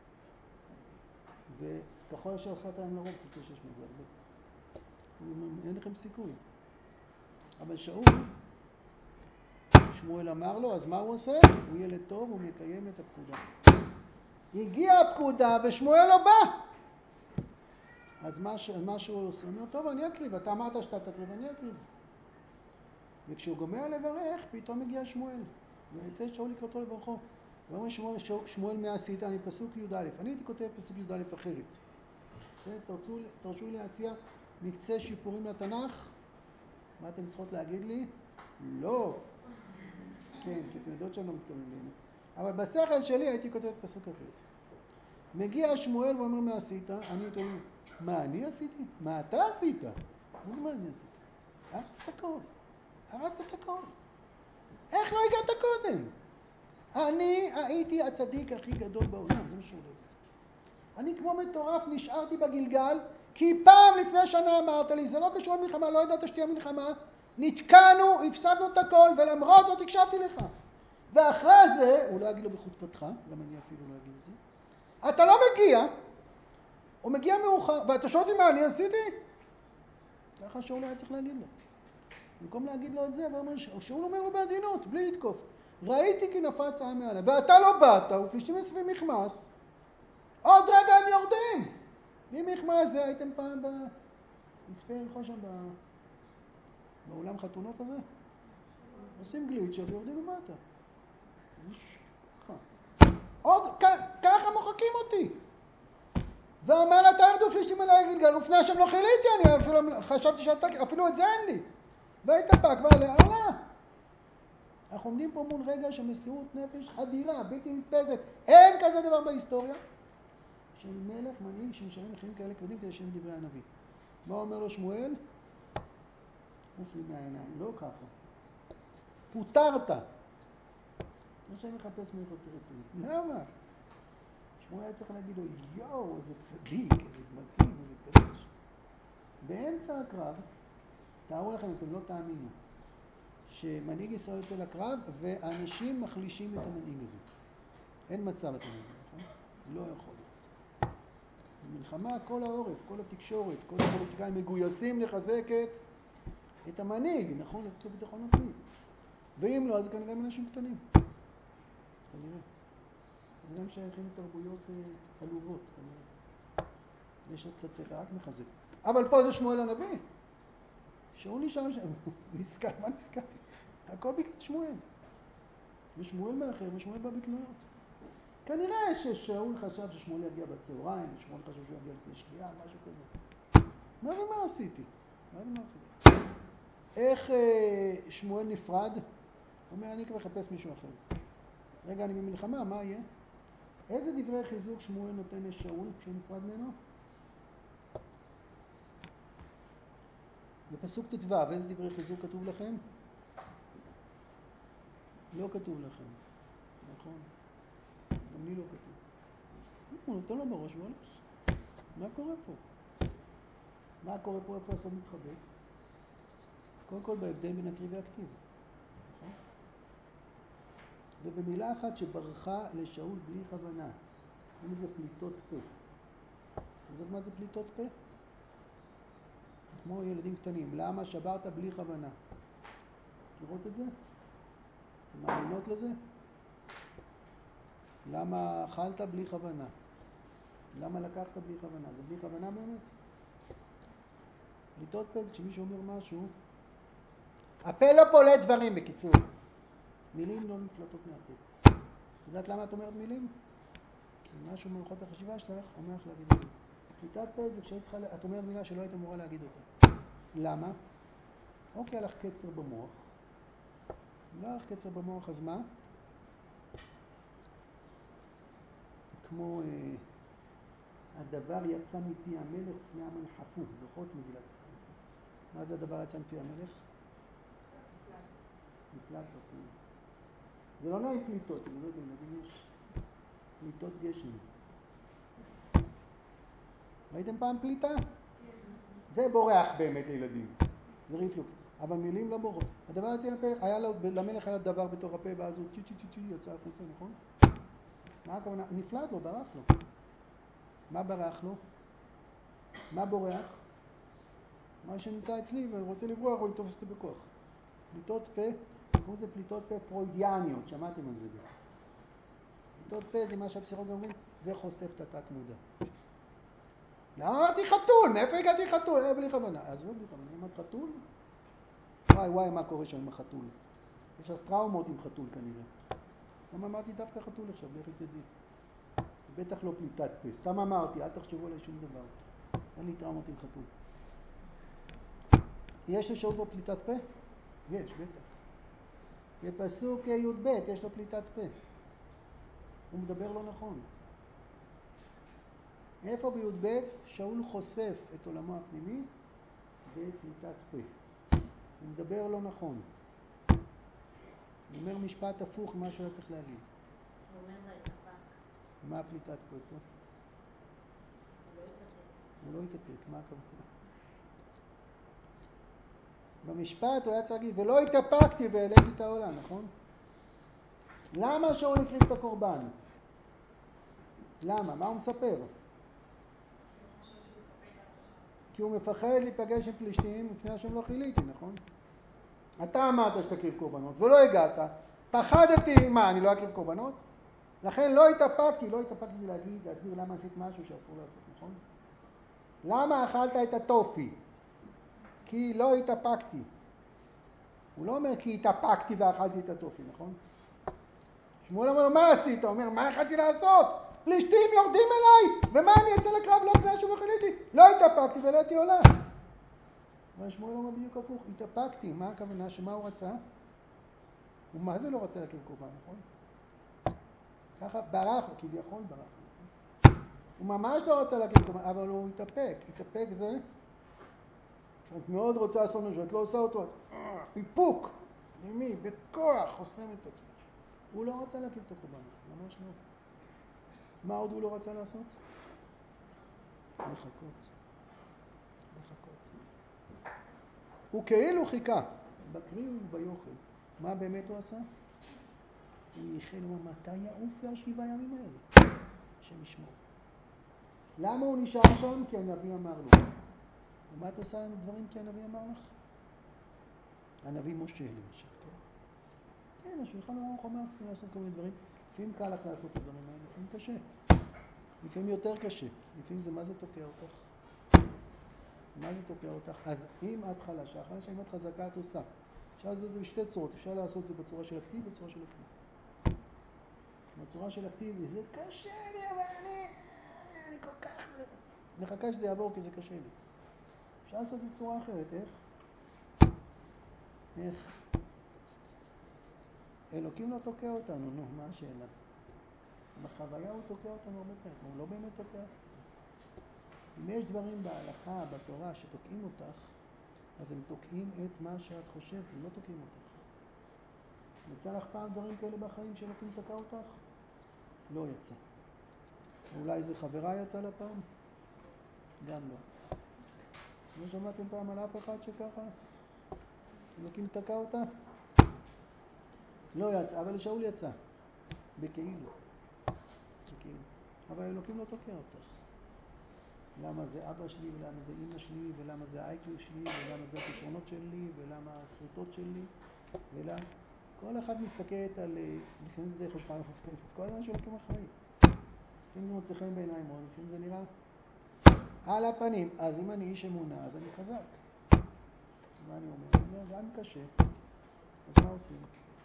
וככל שעשייתם לרוב, כפי שש מאות, זה הרבה. אין לכם סיכוי. אבל שאול, שמואל אמר לו, אז מה הוא עושה? הוא ילד טוב, הוא מקיים את הפקודה. הגיעה הפקודה ושמואל לא בא. אז מה, ש... מה שהוא עושה? הוא אומר, טוב, אני אקריב. אתה אמרת שאתה תקריב, אני אקריב. וכשהוא גומר לברך, פתאום הגיע שמואל. ויצא שאול לקראתו לברכו. ואומר שמואל, שמואל מה עשית? אני פסוק י' א'. אני הייתי כותב פסוק י' א' אחרת. בסדר? תרצו, תרשו לי להציע מקצה שיפורים לתנ"ך? מה אתם צריכות להגיד לי? לא. כן, כי אתם יודעות שאני לא מתכוון באמת. אבל בשכל שלי הייתי כותב פסוק אחרת. מגיע שמואל ואומר מה עשית? אני הייתי אומר, מה אני עשיתי? מה אתה עשית? מה זה מה אני עשיתי? הרסת את הכל. הרסת את הכל. איך לא הגעת קודם? אני הייתי הצדיק הכי גדול בעולם, זה מה שהוא אומר. אני כמו מטורף נשארתי בגלגל, כי פעם לפני שנה אמרת לי, זה לא קשור למלחמה, לא ידעת שתהיה מלחמה, נתקענו, הפסדנו את הכל, ולמרות זאת הקשבתי לך. ואחרי זה, הוא לא יגיד לו בחוצפתך, גם אני אפילו לא אגיד את זה, אתה לא מגיע, הוא מגיע מאוחר, ואתה שואל אותי מה אני עשיתי? ככה שאול היה צריך להגיד לו. במקום להגיד לו את זה, שאול אומר לו בעדינות, בלי לתקוף. ראיתי כי נפץ העם מעלה, ואתה לא באת, ופלישתים מסביב מכמס, עוד רגע הם יורדים. מי מכמס זה? הייתם פעם במצפה יריחו שם באולם חתונות הזה? עושים גליצ'ר ויורדים למטה. עוד, ככה מוחקים אותי. ואמר לה, תרדו פלישתים אליי גלגל, לפני השם לא חיליתי, אני אפילו חשבתי שאתה, אפילו את זה אין לי. והתאפק ועלה עולה. אנחנו עומדים פה מול רגע של מסירות נפש אדירה, בלתי נתפסת. אין כזה דבר בהיסטוריה של מלך מנהיג שמשלם מחירים כאלה כבדים כדי שהם דברי הנביא. מה אומר לו שמואל? עוף לי מהעיניים, לא ככה. פוטרת. לא שאני מחפש מאיפה תרצי. למה? שמואל היה צריך להגיד לו, יואו, איזה צדיק, איזה מדהים, איזה קדוש. באמצע הקרב, תארו לכם, אתם לא תאמינו, שמנהיג ישראל יוצא לקרב, ואנשים מחלישים את המנהיג הזה. אין מצב, אתם יודעים, נכון? לא יכול להיות. במלחמה, כל העורף, כל התקשורת, כל הפוליטיקאים מגויסים לחזק את, את המנהיג, נכון? את ביטחון עצמי. ואם לא, אז כנראה הם אנשים קטנים. כנראה. כנראה הם שייכים לתרבויות אה, עלובות, כנראה. יש עוד קצת שכל, רק מחזק. אבל פה זה שמואל הנביא. שאול נשאר שם, נזכר, מה נזכרתי? הכל בגלל שמואל. ושמואל מאחר, ושמואל בא בתלונות. כנראה ששאול חשב ששמואל יגיע בצהריים, ושמואל חשב שהוא יגיע לפני שקיעה, משהו כזה. מה זה מה עשיתי? מה זה מה עשיתי? איך אה, שמואל נפרד? הוא אומר, אני כבר אחפש מישהו אחר. רגע, אני במלחמה, מה יהיה? איזה דברי חיזוק שמואל נותן לשאול כשהוא נפרד ממנו? בפסוק תתווה, ואיזה דברי חיזוק כתוב לכם? לא כתוב לכם, נכון? גם לי לא כתוב. הוא נותן לו בראש והולך. מה קורה פה? מה קורה פה? איפה הסוד מתחבא? קודם כל בהבדל בין הקריא והכתיב. נכון? ובמילה אחת שברחה לשאול בלי כוונה. קוראים לזה פליטות פה. יודעת מה זה פליטות פה? כמו ילדים קטנים. למה שברת בלי כוונה? תראות את זה? אתם מאמינות לזה? למה אכלת בלי כוונה? למה לקחת בלי כוונה? זה בלי כוונה באמת? פליטות פה זה כשמישהו אומר משהו, הפה לא פולט דברים בקיצור. מילים לא נפלטות מהפה. יודעת למה את אומרת מילים? כי משהו מערכות החשיבה שלך אומר לך להגיד את זה. פליטת פה זה כשאת צריכה, את אומרת מילה שלא היית אמורה להגיד אותה. למה? אוקיי, הלך קצר במוח. לא הלך קצר במוח, אז מה? כמו אה, הדבר יצא מפי המלך ופני המן חפו. זוכרות מגילת אסתר. מה זה הדבר יצא מפי המלך? נפלט לו, כן. זה לא נעים פליטות, אתם יודעות, לילדים יש פליטות גשם. ראיתם פעם פליטה? זה בורח באמת לילדים. זה ריפלוקס. אבל מילים לא בורחות. הדבר יצא מפי, היה לו, למלך היה דבר בתוך הפה, ואז הוא צ'י צ'י צ'י צ'י יצא החוצה, נכון? מה הכוונה? נפלט לו, ברח לו. מה ברח לו? מה בורח? מה שנמצא אצלי ורוצה לברוח, הוא יתופס אותו בכוח. פליטות פה, כמו זה פליטות פה פרוידיאניות, שמעתם על זה גם. פליטות פה זה מה שהפסיכולוגים אומרים, זה חושף את התת מודע. למה אמרתי חתול? מאיפה הגעתי חתול? אה, בלי כוונה. אז לא בלי כוונה, אם את חתול? וואי וואי, מה קורה שם עם החתול? יש לך טראומות עם חתול כנראה. למה אמרתי דווקא חתול עכשיו? לכי תדעי. בטח לא פליטת פה. סתם אמרתי, אל תחשבו עליי שום דבר. אין לי טראומות עם חתול. יש לשאול בו פליטת פה? יש, בטח. בפסוק י' ב' יש לו פליטת פה. הוא מדבר לא נכון. איפה בי' ב' שאול חושף את עולמו הפנימי בפליטת פה. הוא מדבר לא נכון. הוא אומר משפט הפוך ממה שהוא היה צריך להגיד. הוא אומר בהתאפק. מה הפליטת פה פה? הוא לא התאפק. הוא לא התאפק, מה הכוונה? במשפט הוא היה צריך להגיד, ולא התאפקתי והעליתי את העולם, נכון? למה שאול הקריב את הקורבן? למה? מה הוא מספר? כי הוא מפחד להיפגש עם פלישתים לפני השם לא חיליתי, נכון? אתה אמרת שתקריב קורבנות ולא הגעת. פחדתי, מה, אני לא אקריב קורבנות? לכן לא התאפקתי, לא התאפקתי זה להגיד, להסביר למה עשית משהו שאסור לעשות, נכון? למה אכלת את הטופי? כי לא התאפקתי. הוא לא אומר כי התאפקתי ואכלתי את הטופי, נכון? שמואל אומר לו, מה עשית? הוא אומר, מה יכלתי לעשות? פלישתים יורדים אליי, ומה אני אצא לקרב לא פני השם לא חיליתי? לא התאפקתי והעליתי עולם. אבל שמואל אומר בדיוק הפוך, התאפקתי, מה הכוונה? שמה הוא רצה? ומה זה לא רצה להקריב קורבן, נכון? ככה ברח לו, כביכול ברח לו. הוא ממש לא רצה להקריב קורבן, אבל הוא התאפק. התאפק זה, את מאוד רוצה לעשות משהו, את לא עושה אותו, איפוק, פנימי, בכוח, חוסם את עצמו. הוא לא רצה להקריב את הקורבן, ממש לא. מה עוד הוא לא רצה לעשות? לחכות. לחכות. הוא כאילו חיכה, בקריב וביוכל. מה באמת הוא עשה? הוא ייחל, הוא אמר, מתי יעוף השבעה ימים האלה? השם ישמור. למה הוא נשאר שם? כי הנביא אמר לו. ומה את עושה לנו דברים כי הנביא אמר לך? הנביא משה למשל, כן? כן, השולחן ערוך אומר לפעמים לעשות כל מיני דברים. לפעמים קל לך לעשות את הדברים האלה, לפעמים קשה. לפעמים יותר קשה. לפעמים זה מה זה תוקע אותך? מה זה תוקע אותך? אז אם את חלשה, חלשה, אם את חזקה את עושה. אפשר לעשות את זה בשתי צורות. אפשר לעשות את זה בצורה של הכתיב ובצורה של הכתיב. בצורה של הכתיב, זה קשה לי, אבל אני, אני כל כך... מחכה שזה יעבור כי זה קשה לי. אפשר לעשות את זה בצורה אחרת, איך? איך? אלוקים לא תוקע אותנו, נו, מה השאלה? בחוויה הוא תוקע אותנו הרבה פעמים, הוא לא באמת תוקע אותנו. אם יש דברים בהלכה, בתורה, שתוקעים אותך, אז הם תוקעים את מה שאת חושבת, הם לא תוקעים אותך. יצא לך פעם דברים כאלה בחיים שאלוקים תקע אותך? לא יצא. אולי זה חברה יצא לה פעם? גם לא. לא שמעתם פעם על אף אחד שככה? אלוקים תקע אותה? לא יצא, אבל שאול יצא. בכאילו. בכאילו. אבל אלוקים לא תוקע אותך. למה זה אבא שלי, ולמה זה אמא שלי, ולמה זה האיי-קיו שלי, ולמה זה הכישרונות שלי, ולמה הסריטות שלי, ולמה... כל אחד מסתכלת על... לפעמים זה דרך השפעה מחפשת. כל הזמן שאלוקים אחראי. לפעמים זה מוצא חן בעיניים מאוד, לפעמים זה נראה על הפנים. אז אם אני איש אמונה, אז אני חזק. מה אני אומר? אני אומר, גם קשה. אז מה עושים?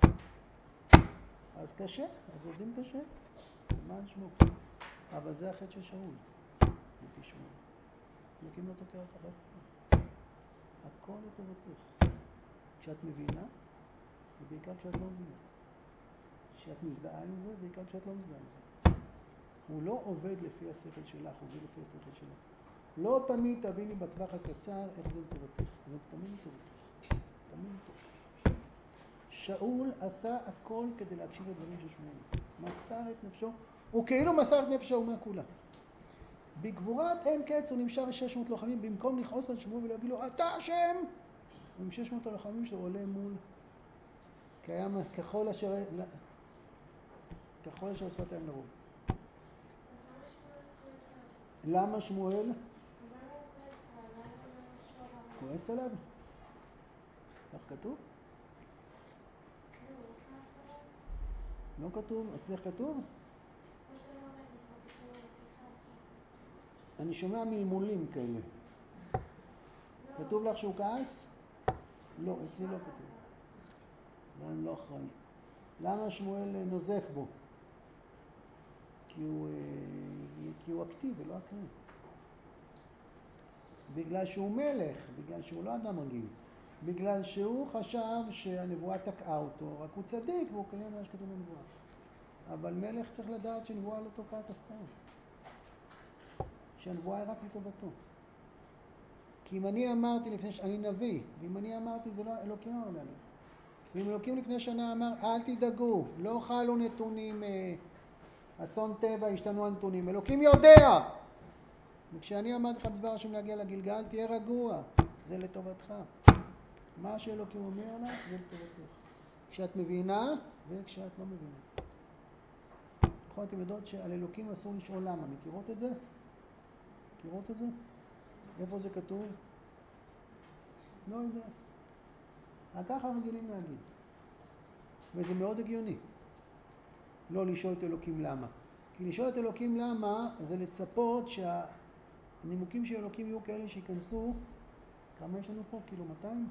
אז קשה, אז עובדים קשה. למען שמו. אבל זה החטא של שאול, לפי שמואל. אלוקים לא תוקע אותך אף פעם. הכל לטובתך. כשאת מבינה, ובעיקר כשאת לא מבינה. כשאת מזדהה עם זה, בעיקר כשאת לא מזדהה עם זה. הוא לא עובד לפי השכל שלך, הוא עובד לפי השכל שלו. לא תמיד תביני בטווח הקצר איך זה לטובתך, אבל זה תמיד לטובתך. תמיד לטובתך. שאול עשה הכל כדי להקשיב לדברים של שמואל. מסר את נפשו, הוא כאילו מסר את נפש האומה כולה. בגבורת אין קץ הוא נמשך שש מאות לוחמים, במקום לכעוס על שמואל ולהגיד לו, אתה אשם! הוא עם שש מאות הלוחמים שלו עולה מול קיים ככל אשר... ככל אשר שפתיים לרוב. למה שמואל? כועס עליו? כך כתוב? לא כתוב, אצלך כתוב? אני שומע מלמולים כאלה. כתוב לך שהוא כעס? לא, אצלי לא כתוב. ואני לא אחראי. למה שמואל נוזף בו? כי הוא, כי הוא אקטיבי ולא אקראי. בגלל שהוא מלך, בגלל שהוא לא אדם רגיל. בגלל שהוא חשב שהנבואה תקעה אותו, רק הוא צדיק והוא קיים מה שכתוב בנבואה. אבל מלך צריך לדעת שנבואה לא תוקעת אף פעם. שהנבואה היא רק לטובתו. כי אם אני אמרתי לפני ש... אני נביא, ואם אני אמרתי זה לא אלוקים אמר לנו. ואם אלוקים לפני שנה אמר אל תדאגו, לא חלו נתונים, אה, אסון טבע, השתנו הנתונים, אלוקים יודע. וכשאני אמרתי לך בדבר השם להגיע לגלגל, תהיה רגוע, זה לטובתך. מה שאלוקים אומר לך זה לטובתך. כשאת מבינה וכשאת לא מבינה. נכון, אתם יודעות שעל אלוקים אסור לשאול למה, מכירות את זה? מכירות את זה? איפה זה כתוב? לא יודע. ככה רגילים להגיד. וזה מאוד הגיוני. לא לשאול את אלוקים למה. כי לשאול את אלוקים למה זה לצפות שהנימוקים של אלוקים יהיו כאלה שיכנסו, כמה יש לנו פה? קילו מאתיים?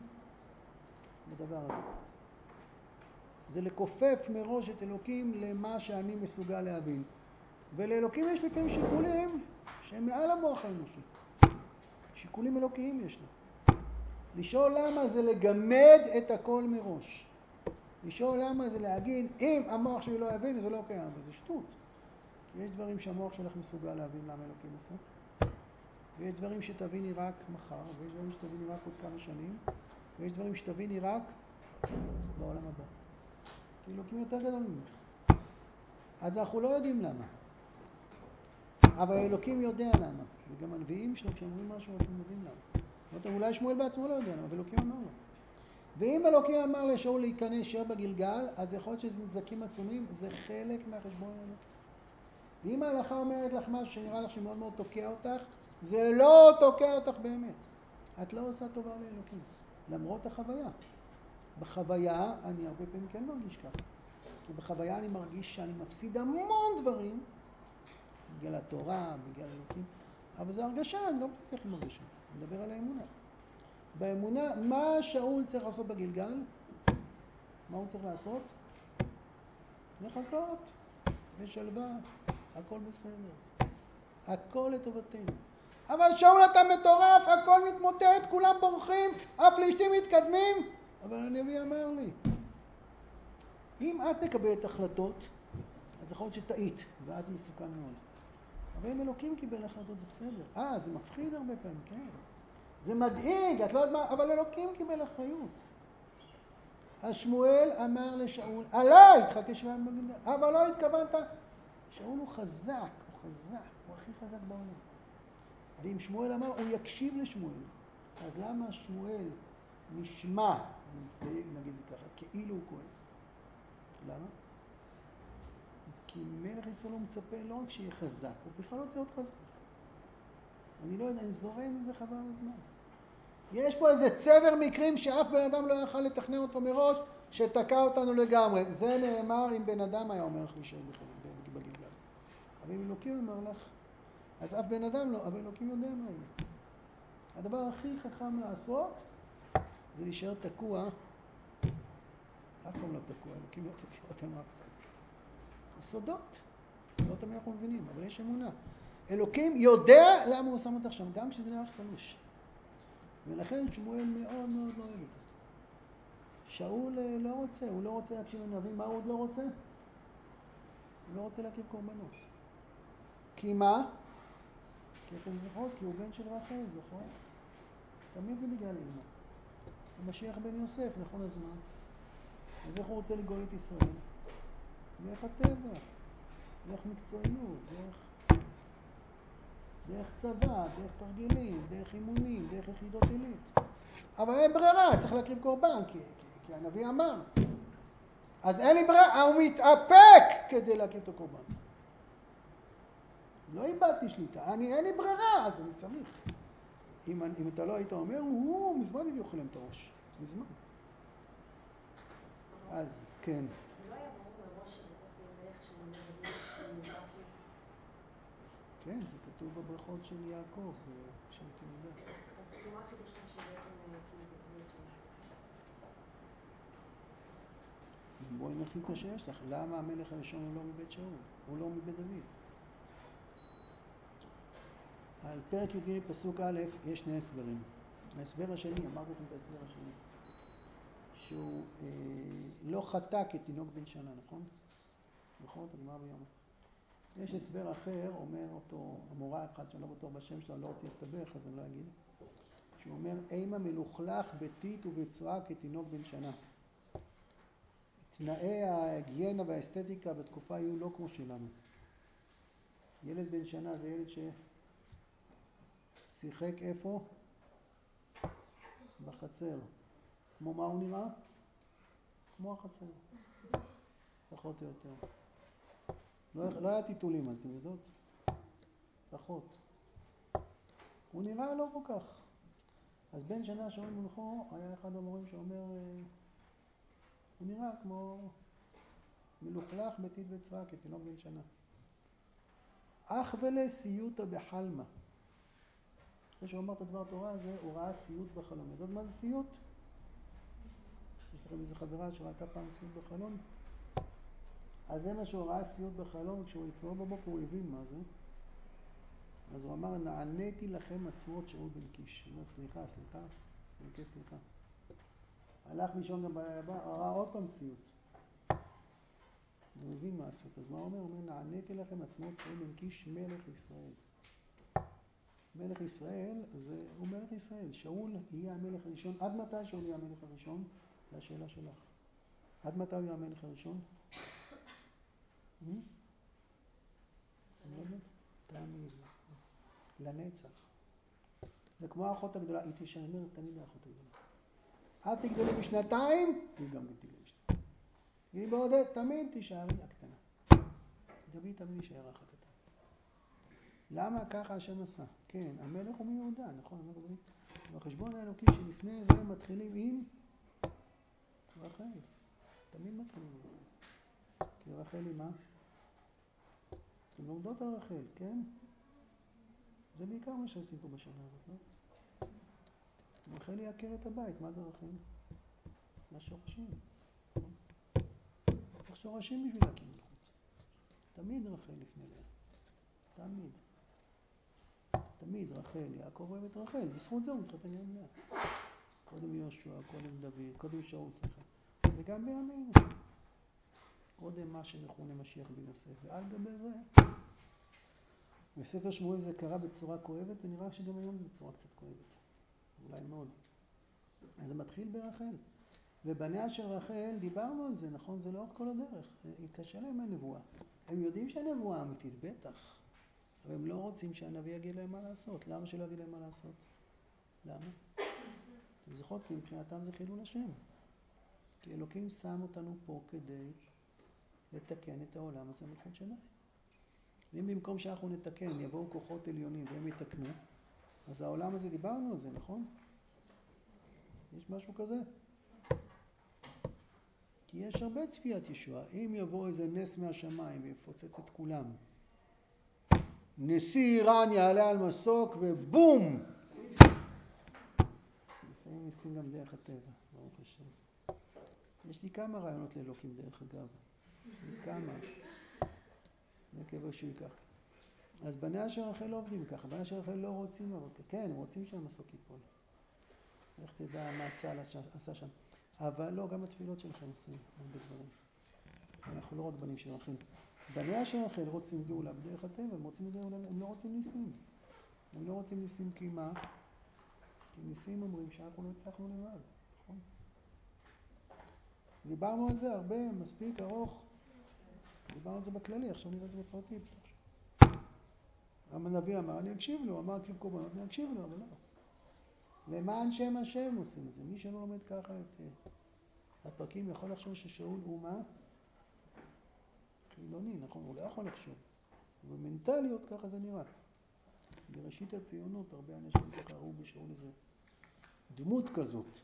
בדבר הזה. זה לקופף מראש את אלוקים למה שאני מסוגל להבין. ולאלוקים יש לפעמים שיקולים שהם מעל המוח האנושי. שיקולים אלוקיים יש לו. לשאול למה זה לגמד את הכל מראש. לשאול למה זה להגיד, אם המוח שלי לא יבין, זה לא קיים, וזה שטות. כי יש דברים שהמוח שלך מסוגל להבין למה אלוקים עשה. ויש דברים שתביני רק מחר, ויש דברים שתביני רק עוד כמה שנים, ויש דברים שתביני רק בעולם הבא. כי אלוקים יותר גדול ממך. אז אנחנו לא יודעים למה. אבל אלוקים יודע למה. וגם הנביאים שלו, כשאומרים משהו, אתם יודעים למה. אולי שמואל בעצמו לא יודע למה, אבל אלוקים אמר לו. ואם אלוקים אמר לשאול להיכנס שער בגלגל, אז יכול להיות שזה נזקים עצומים, זה חלק מהחשבון האלוקי. ואם ההלכה אומרת לך משהו שנראה לך שמאוד מאוד תוקע אותך, זה לא תוקע אותך באמת. את לא עושה טובה לאלוקים, למרות החוויה. בחוויה אני הרבה פעמים כן מרגיש ככה. כי בחוויה אני מרגיש שאני מפסיד המון דברים, בגלל התורה, בגלל אלוקים, אבל זה הרגשה, אני לא מתווכח עם הרגשה, אני מדבר על האמונה. באמונה, מה שאול צריך לעשות בגלגל? מה הוא צריך לעשות? לחכות, בשלווה, הכל בסדר. הכל לטובתנו. אבל שאול אתה מטורף, הכל מתמוטט, כולם בורחים, הפלישתים מתקדמים. אבל הנביא אמר לי, אם את מקבלת החלטות, אז יכול להיות שטעית, ואז זה מסוכן מאוד. אבל אם אלוקים קיבל החלטות זה בסדר. אה, זה מפחיד הרבה פעמים, כן. זה מדאיג, את לא יודעת מה, אבל אלוקים קיבל אחריות. אז שמואל אמר לשאול, עליי, תחכה שבעים בגלגל, אבל לא התכוונת. שאול הוא חזק, הוא חזק, הוא הכי חזק בעולם. ואם שמואל אמר, הוא יקשיב לשמואל. אז למה שמואל נשמע, נגיד ככה, כאילו הוא כועס? למה? כי מלך ישראל הוא מצפה לא רק שיהיה חזק, הוא בכלל לא רוצה להיות חזק. אני לא יודע, אני זורם עם זה חבל הזמן. יש פה איזה צבר מקרים שאף בן אדם לא יכל לתכנן אותו מראש, שתקע אותנו לגמרי. זה נאמר אם בן אדם היה אומר לך להישאר בגלגל. אבל אם אלוקים אמר לך, אז אף בן אדם לא, אבל אלוקים יודע מה יהיה. הדבר הכי חכם לעשות זה להישאר תקוע. אף פעם לא תקוע, אלוקים לא תקוע אותנו אף פעם. יסודות, לא תמיד אנחנו מבינים, אבל יש אמונה. אלוקים יודע למה הוא שם אותך שם, גם כשזה נראה תלוש. ולכן שמואל מאוד מאוד לא אוהב את זה. שאול לא רוצה, הוא לא רוצה להקשיב לנביא. מה הוא עוד לא רוצה? הוא לא רוצה להקריב קורבנות. כי מה? כי אתם זוכרות, כי הוא בן של רחל, זוכרות? תמיד זה בגלל אמא. המשיח בן יוסף, נכון הזמן. אז איך הוא רוצה לגאול את ישראל? דרך הטבע, דרך מקצועיות, דרך, דרך צבא, דרך תרגילים, דרך אימונים, דרך יחידות עילית. אבל אין ברירה, צריך להקריב קורבן, כי, כי, כי הנביא אמר. אז אין לי ברירה, הוא מתאפק כדי להקריב את הקורבן. לא איבדתי שליטה, אני, אין לי ברירה, אז אני צריך. אם, אם אתה לא היית אומר, הוא, מזמן הייתי אוכל להם את הראש. מזמן. אז, כן. זה לא היה ברור מראש שבסוף יהיה מלך שמנהל מיוחד? כן, זה כתוב בברכות של יעקב, בשם תיעודה. אז מה החידוש כאן שבעצם כאילו דוד שם? בואי נכין את שיש לך. למה המלך הראשון הוא לא מבית שאול? הוא לא מבית דוד? על פרק י"ג פסוק א' יש שני הסברים. ההסבר השני, אמרתי לכם את ההסבר השני, שהוא אה, לא חטא כתינוק בן שנה, נכון? נכון? הגמרא ביום. יש הסבר אחר, אומר אותו המורה אחד שאני לא בטוח בשם שלו, אני לא רוצה להסתבך אז אני לא אגיד, שהוא אומר, אימה מלוכלך ביתית ובצועה כתינוק בן שנה. תנאי ההיגיינה והאסתטיקה בתקופה היו לא כמו שלנו. ילד בן שנה זה ילד ששיחק איפה? בחצר. כמו מה הוא נראה? כמו החצר. פחות או יותר. לא, לא היה טיטולים אז, אתם יודעות? פחות. הוא נראה לא כל כך. אז בן שנה שאומרים מולכו, היה אחד המורים שאומר, הוא נראה כמו מלוכלך ביתית וצבא כתינוק בן שנה. אך ולסיוטה בחלמה. אחרי שהוא אמר את הדבר התורה הזה, הוא ראה סיוט בחלום. יודעות מה זה סיוט? יש לכם איזו חברה שראתה פעם סיוט בחלום? אז זה מה שהוא ראה סיוט בחלום, כשהוא התעורר בבוקר הוא הבין מה זה. אז הוא אמר, נעניתי לכם עצמות שאול בן קיש. הוא אומר, סליחה, סליחה, מבקש סליחה. הלך לישון גם בלילה הבא, הוא ראה עוד פעם סיוט. הוא הבין מה הסיוט. אז מה הוא אומר? הוא אומר, נעניתי לכם עצמות שאול בן קיש, מלך ישראל. מלך ישראל, זה, הוא מלך ישראל. שאול יהיה המלך הראשון. עד מתי שאול יהיה המלך הראשון? זו השאלה שלך. עד מתי הוא יהיה המלך הראשון? תמיד. לנצח. זה כמו האחות הגדולה. היא תשמר תמיד האחות הגדולה. את תגדלי בשנתיים, היא גם תגדלי בשנתיים. היא בעודד, תמיד תישארי הקטנה. דוד תמיד יישאר האח הקטן. למה ככה השם עשה? כן, המלך הוא מיהודה, נכון? המלך דוד. בחשבון האלוקי שלפני זה מתחילים עם רחל. תמיד מתחילים עם רחל. כי רחל היא מה? אתם לומדות על רחל, כן? זה בעיקר מה שעושים פה בשנה הזאת, לא? רחל היא עקרת הבית, מה זה רחל? לשורשים. צריך שורשים בשביל להקים מלכות. תמיד רחל לפני לאה. תמיד. תמיד רחל, יעקב אוהב את רחל, בזכות זה הוא מתחתן עם לאה. קודם יהושע, קודם דוד, קודם שאול, סליחה. וגם בימינו. קודם מה שמכונה משיח בן יוסף. ועל גבי זה, בספר שמואל זה קרה בצורה כואבת, ונראה שגם היום זה בצורה קצת כואבת. אולי מאוד. אז זה מתחיל ברחל. ובניה של רחל, דיברנו על זה, נכון? זה לאורך כל הדרך. היא קשה להם הנבואה. הם יודעים שהנבואה אמיתית, בטח. אבל הם לא רוצים שהנביא יגיד להם מה לעשות. למה שלא יגיד להם מה לעשות? למה? אתם זוכרות? כי מבחינתם זה חילול השם. כי אלוקים שם אותנו פה כדי לתקן את העולם הזה מלכות שדי. ואם במקום שאנחנו נתקן יבואו כוחות עליונים והם יתקנו, אז העולם הזה, דיברנו על זה, נכון? יש משהו כזה? כי יש הרבה צפיית ישועה. אם יבוא איזה נס מהשמיים ויפוצץ את כולם, נשיא איראן יעלה על מסוק ובום! לפעמים ניסים גם דרך הטבע, ברוך השם. יש לי כמה רעיונות לאלוקים דרך אגב. יש לי כמה. נקווה שהוא ייקח. אז בניה של רחל לא עובדים ככה. בניה של רחל לא רוצים לעבוד ככה. כן, הם רוצים שהמסוק ייפול. איך תדע מה צה"ל עשה שם. אבל לא, גם התפילות שלכם עושים הרבה דברים. אנחנו לא רק בנים של רחל. בניה של רחל רוצים גאולה בדרך הטבע, הם רוצים גאולה, הם לא רוצים ניסים. הם לא רוצים ניסים כי מה? כי ניסים אומרים שאנחנו לא הצלחנו לבד, נכון? דיברנו על זה הרבה, מספיק ארוך. דיברנו על זה בכללי, עכשיו נראה את זה בפרטי. הנביא אמר, אני אקשיב לו, אמר קריב קורבנות, אני אקשיב לו, אבל לא. למען שם השם עושים את זה. מי שלא לומד ככה את הפרקים יכול לחשוב ששאול הוא מה? חילוני, נכון? הוא לא יכול לחשוב. במנטליות ככה זה נראה. בראשית הציונות הרבה אנשים ככה ראו בשאול איזה דמות כזאת.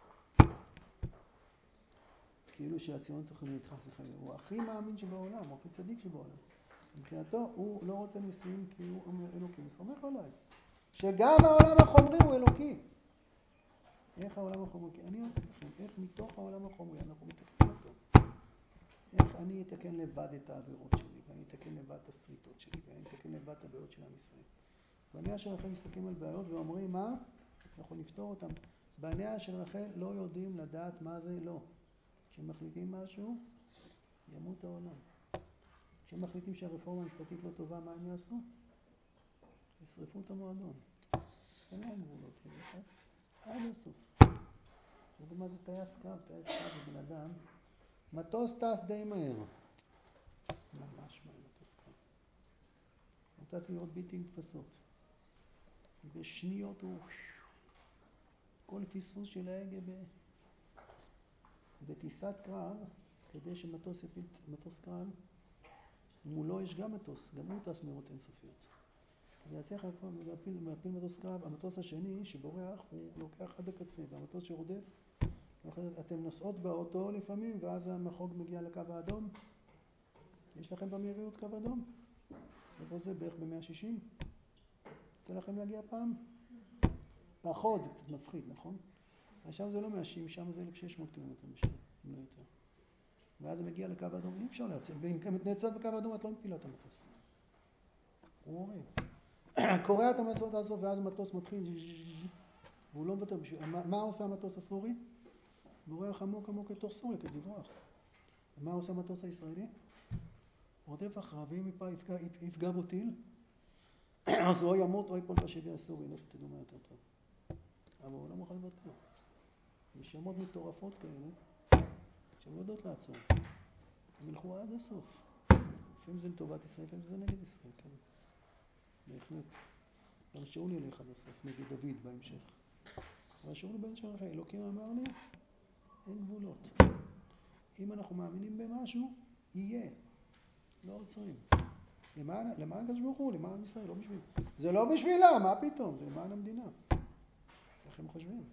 כאילו שהציונות יכולים להתחס לחיים. הוא הכי מאמין שבעולם, הוא הכי צדיק שבעולם. מבחינתו הוא לא רוצה ניסים כי הוא אומר אלוקים, הוא סומך עליי. שגם העולם החומרי הוא אלוקי. איך העולם החומרי? אני אגיד לכם, איך מתוך העולם החומרי אנחנו מתקנים אותו. איך אני אתקן לבד את העבירות שלי, ואני אתקן לבד את הסריטות שלי, ואני אתקן לבד את הבעיות של עם ישראל. בניה של רחל מסתכלים על בעיות ואומרים מה? אנחנו נפתור אותם. בניה של רחל לא יודעים לדעת מה זה לא. כשמחליטים משהו, ימות העולם. כשמחליטים שהרפורמה המשפטית לא טובה, מה הם יעשו? ישרפו את המועדון. אין להם גבולות, עד הסוף. אתה יודע מה זה טייס קרב? טייס קרב זה בן אדם. מטוס טס די מהר. ממש מהר מטוס קרב. הוא טס מהירות בלתי נתפסות. בשניות הוא... כל פספוס של ההגה ב... בטיסת קרב, כדי שמטוס יפיל מטוס קרב, מולו יש גם מטוס, גם הוא טס מהירות אינסופיות. כדי להצליח להפיל, להפיל מטוס קרב, המטוס השני שבורח הוא לוקח עד הקצה, והמטוס שרודף, אתם נוסעות באוטו לפעמים, ואז המחוג מגיע לקו האדום. יש לכם במהירות קו אדום? איפה זה? בערך ב-מאה ושישים? יוצא לכם להגיע פעם? פחות, זה קצת מפחיד, נכון? עכשיו זה לא מאה ושישים, שם זה אלף ושש מאות קילומטר בשעה, אם לא יותר. ואז זה מגיע לקו האדום, אי אפשר להציל. ואם את נעצרת בקו האדום, את לא מפילה את המטוס. הוא הורג. קורא את המטוס הסוף, ואז המטוס מתחיל, והוא לא מוותר בשביל... מה, מה עושה המטוס הסורי? בורח עמוק עמוק לתוך סוריה כדי לברוח. ומה עושה המטוס הישראלי? רודף אחריו, ואם יפגע, יפגע בו טיל, אז או ימות או יפול בשבי הסורי, לא תדעו מה יותר טוב. אבל הוא לא מוכן לוותר. נשמות מטורפות כאלה, שהן לא יודעות לעצור. הם ילכו עד הסוף. לפעמים זה לטובת ישראל, לפעמים זה נגד ישראל, כן. בהחלט. גם שאול ילך עד הסוף, נגד דוד בהמשך. אבל שאול בן של רחל, אלוקים אמר לי, אין גבולות. אם אנחנו מאמינים במשהו, יהיה. לא עוצרים. למען, למען הקדוש ברוך הוא, למען ישראל, לא בשביל. זה לא בשבילה, מה פתאום? זה למען המדינה. איך הם חושבים?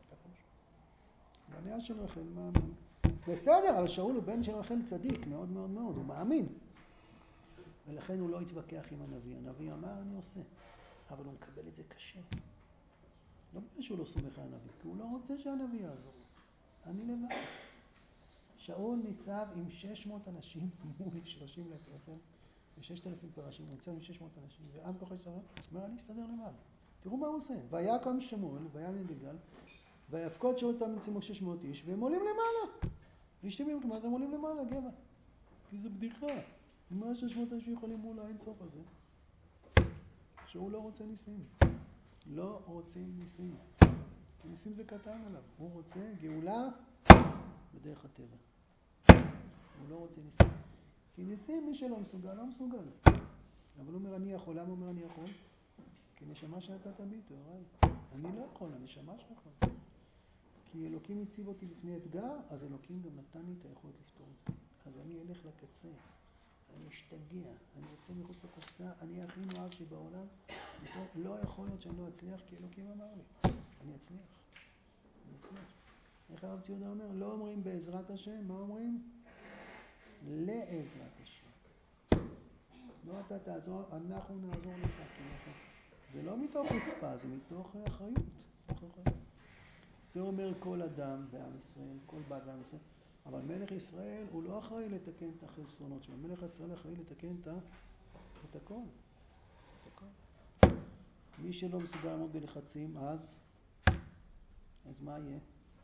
בניה של רחל מאמין. בסדר, אבל שאול הוא בן של רחל צדיק, מאוד מאוד מאוד, הוא מאמין. ולכן הוא לא התווכח עם הנביא. הנביא אמר, אני עושה. אבל הוא מקבל את זה קשה. לא בגלל שהוא לא סומך על הנביא, כי הוא לא רוצה שהנביא יעזור. אני לבד. שאול ניצב עם שש מאות אנשים מול שלושים אלף רחל, ו-ששת אלפים פרשים, הוא ניצב עם שש מאות אנשים, ועם כוחי ישראל, אומר, אני אסתדר לבד. תראו מה הוא עושה. ויקם שמואל, ויעל גלגל, ויפקוד שאול תמיד צימו שש מאות איש, והם עולים למעלה. פלישתים, מה זה הם עולים למעלה, גבע? כי זו בדיחה. מה שש מאות אנשים יכולים מול האינסוף הזה? שהוא לא רוצה ניסים. לא רוצים ניסים. כי ניסים זה קטן עליו. הוא רוצה גאולה בדרך הטבע. הוא לא רוצה ניסים. כי ניסים מי שלא מסוגל, לא מסוגל. אבל הוא אומר אני יכול. למה הוא אומר אני יכול? כי נשמה שנתת בי, תאוריי. אני לא יכול, הנשמה שלך. כי אלוקים הציב אותי בפני אתגר, אז אלוקים גם נתן לי את היכולת לפתור את זה. אז אני אלך לקצה. אני אשתגע, אני אצא מחוץ לקופסה, אני הכי נועז שבעולם. לא יכול להיות שאני לא אצליח, כי אלוקים אמר לי. אני אצליח. אני אצליח. איך הרב ציודה אומר? לא אומרים בעזרת השם, מה אומרים? לעזרת השם. לא אתה תעזור, אנחנו נעזור לך. זה לא מתוך חוצפה, זה מתוך אחריות. זה אומר כל אדם בעם ישראל, כל בת בעם ישראל. אבל מלך ישראל הוא לא אחראי לתקן את החסרונות שלו. מלך ישראל אחראי לתקן את, את הכל. את הכל. מי שלא מסוגל לעמוד בלחצים, אז, אז מה יהיה?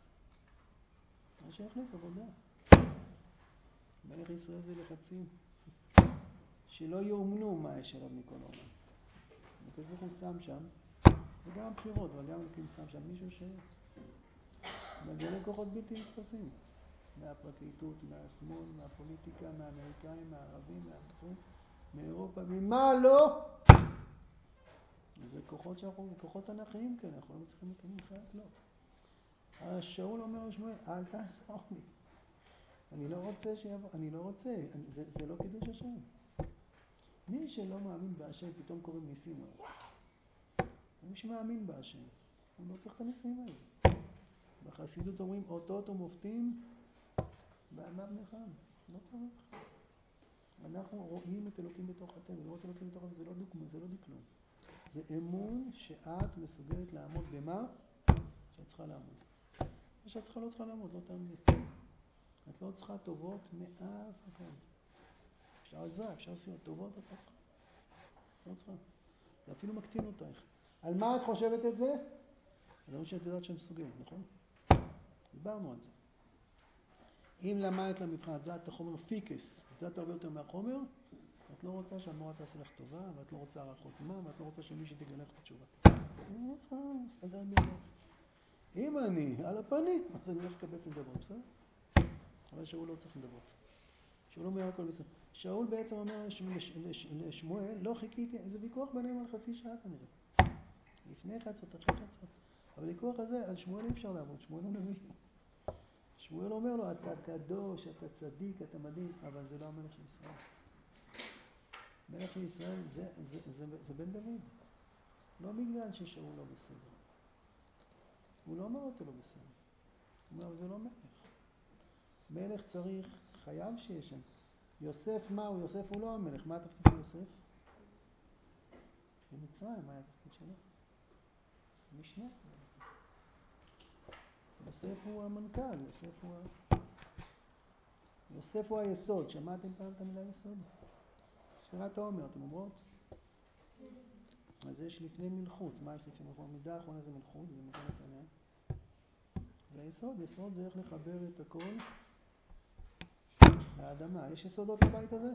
מה שיחליף עבודה. מלך ישראל זה לחצים. שלא יאומנו מה יש עליו מכל העולם. וכך הוא שם שם, זה גם הבחירות, אבל גם הוא שם שם מישהו שמגלה כוחות בלתי נתפסים. מהפרקליטות, מהשמאל, מהפוליטיקה, מהאמריקאים, מהערבים, מהמצרים, מאירופה, ממה לא? זה כוחות שאנחנו, כוחות אנכיים כאלה, אנחנו לא מצליחים לקיים חי הקלות. שאול אומר לשמואל, אל תעזור לי. אני לא רוצה שיבוא, אני לא רוצה, אני, זה, זה לא קידוש השם. מי שלא מאמין בהשם, פתאום קוראים ניסים. מי שמאמין בהשם, הוא לא צריך את הניסים האלה. בחסידות אומרים, אותות ומופתים, בעמם נחם. לא צריך. אנחנו רואים את אלוקים בתוך הטבע, לראות אלוקים בתוך הטבע זה לא דוקמה, זה לא דקלום. זה אמון שאת מסוגלת לעמוד במה שאת צריכה לעמוד. שאת צריכה לא צריכה לעמוד, לא תעמדי. את לא צריכה טובות מאף אחד. אפשר עזרה, אפשר סיוע טובות, את לא צריכה. לא צריכה. זה אפילו מקטין אותך. על מה את חושבת את זה? זה מה שאת יודעת שאת מסוגלת, נכון? דיברנו על זה. אם למדת למבחן, את יודעת את החומר פיקס, את יודעת הרבה יותר מהחומר, את לא רוצה שהמורה תעשה לך טובה, ואת לא רוצה הערכות זמן, ואת לא רוצה שמישהו תגלה לך את התשובה. אני לא רוצה, מסתדר בלב. אם אני על הפנים, אז אני הולך לקבץ נדבות, בסדר? אבל שאול לא צריך נדבות. שאול אומר הכל בסדר. שאול בעצם אומר לשמואל, לא חיכיתי, איזה ויכוח ביניהם על חצי שעה כנראה. לפני חצות, אחרי חצות. אבל ויכוח הזה, על שמואל אי אפשר לעבוד, שמואל הוא נביא. שמואל אומר לו, אתה קדוש, אתה צדיק, אתה מדהים, אבל זה לא המלך של ישראל. מלך של ישראל זה, זה, זה, זה, זה בן דוד. לא בגלל ששאול לא בסדר. הוא לא אומר אותו לא בסדר. הוא אומר, זה לא מלך. מלך צריך, חייב שיש שם. יוסף מה הוא? יוסף הוא לא המלך. מה התפקיד של יוסף? במצרים, מה התפקיד שלו? משנה. יוסף הוא המנכ"ל, יוסף הוא ה... יוסף הוא היסוד. שמעתם פעם את המילה יסוד? ספירת העומר, אתם אומרות? אז יש לפני מלכות. מה יש לפני מלכות? המידה האחרונה זה מלכות, זה מלכות לפניה. זה יסוד, יסוד זה איך לחבר את הכל לאדמה. יש יסודות לבית הזה?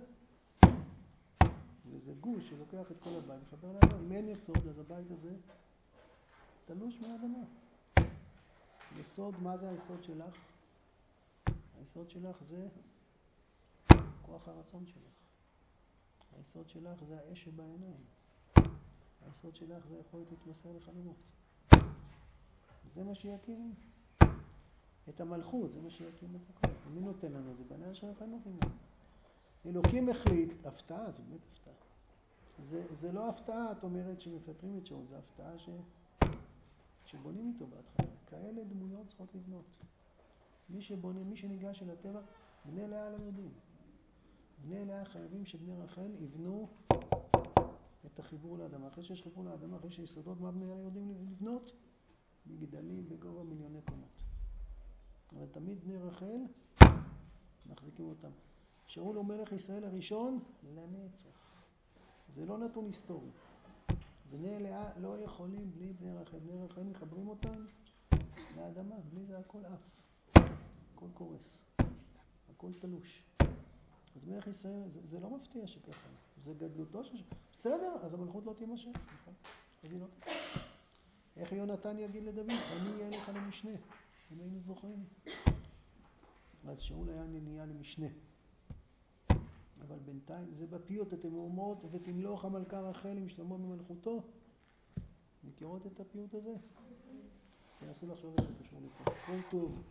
וזה גוש שלוקח את כל הבית, מחבר לאדמה. אם אין יסוד, אז הבית הזה תלוש מהאדמה. יסוד, מה זה היסוד שלך? היסוד שלך זה כוח הרצון שלך. היסוד שלך זה האש שבעיניים. היסוד שלך זה יכולת להתמסר לחלומות. זה מה שיקים את המלכות, זה מה שיקים את הכל. מי נותן לנו את זה? בני אשר אחד נותנים לנו. אלוקים החליט, הפתעה, זה באמת הפתעה. זה, זה לא הפתעה, את אומרת שמפטרים את שאול, זה הפתעה ש... שבונים איתו בהתחלה. כאלה דמויות צריכות לבנות. מי שבונה, מי שניגש אל הטבע, בני לאה לא יודעים. בני לאה חייבים שבני רחל יבנו את החיבור לאדמה. אחרי שיש חיבור לאדמה, אחרי שיסודות, מה בני לאה יודעים לבנות? מגדלים בגובה מיליוני קומות. אבל תמיד בני רחל מחזיקים אותם. שאול הוא מלך ישראל הראשון לנצח. זה לא נתון היסטורי. בני לאה לא יכולים בלי בני רחל. בני רחל מחברים אותם לאדמה. בלי זה הכל אף. הכל קורס. הכל תלוש. אז מלך ישראל, זה, זה לא מפתיע שככה. זה גדלותו של... בסדר, אז המלכות לא תימשך. נכון? אז היא לא תימשך. איך יונתן יגיד לדוד? אני אהיה לך למשנה. אם היינו זוכרים. אז שאול היה נהיה למשנה. אבל בינתיים, זה בפיוט, אתם אומרות, ותמלוך המלכה רחל עם שלמה במלכותו. מכירות את הפיוט הזה? תנסו לחשוב את זה קשור לפה. כל טוב.